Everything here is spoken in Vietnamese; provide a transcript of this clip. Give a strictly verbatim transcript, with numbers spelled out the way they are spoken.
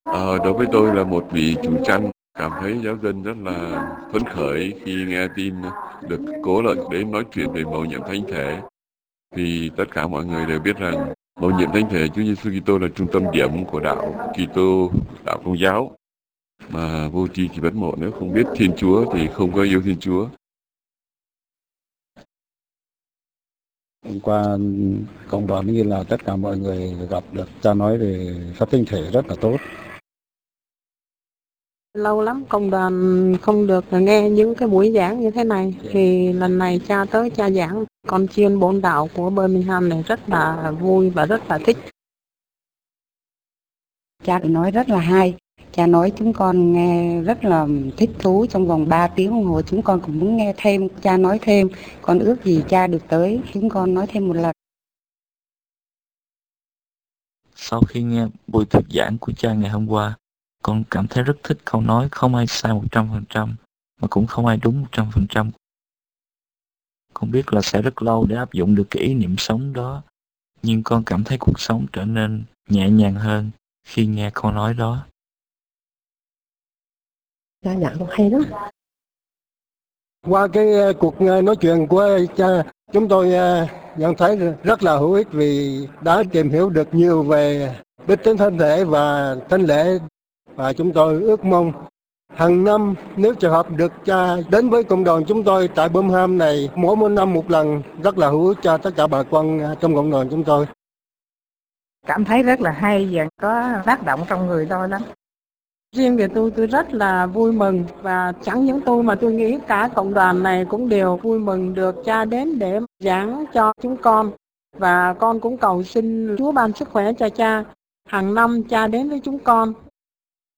Ờ, Đối với tôi là một vị chủ chăn, cảm thấy giáo dân rất là phấn khởi khi nghe tin được Cố Lợi đến nói chuyện về mầu nhiệm thánh thể. Vì tất cả mọi người đều biết rằng mầu nhiệm thánh thể Chúa Giêsu Kitô là trung tâm điểm của đạo Kitô, đạo Công giáo. Mà vô tri thì bất mộ, nếu không biết Thiên Chúa thì không có yêu Thiên Chúa. Hôm qua cộng đoàn như là tất cả mọi người gặp được cha nói về pháp tinh thể rất là tốt. Lâu lắm công đoàn không được nghe những cái buổi giảng như thế này, thì lần này cha tới cha giảng con chiên bốn đạo của Birmingham này rất là vui và rất là thích. Cha nói rất là hay, cha nói chúng con nghe rất là thích thú. Trong vòng ba tiếng đồng hồ chúng con cũng muốn nghe thêm, cha nói thêm. Con ước gì cha được tới chúng con nói thêm một lần. Sau khi nghe buổi thuyết giảng của cha ngày hôm qua, con cảm thấy rất thích câu nói không ai sai một trăm phần trăm, mà cũng không ai đúng một trăm phần trăm. Con biết là sẽ rất lâu để áp dụng được cái ý niệm sống đó, nhưng con cảm thấy cuộc sống trở nên nhẹ nhàng hơn khi nghe câu nói đó. Cha giảng cũng hay lắm. Qua cái cuộc nói chuyện của cha, chúng tôi nhận thấy rất là hữu ích vì đã tìm hiểu được nhiều về đức tin thánh thể và thánh lễ. Và chúng tôi ước mong hàng năm nếu trường hợp được cha đến với cộng đoàn chúng tôi tại Birmingham này mỗi một năm một lần, rất là hữu ích cho tất cả bà con trong cộng đoàn chúng tôi. Cảm thấy rất là hay và có tác động trong người tôi lắm. Riêng về tôi, tôi rất là vui mừng, và chẳng những tôi mà tôi nghĩ cả cộng đoàn này cũng đều vui mừng được cha đến để giảng cho chúng con. Và con cũng cầu xin Chúa ban sức khỏe cho cha. Hàng năm cha đến với chúng con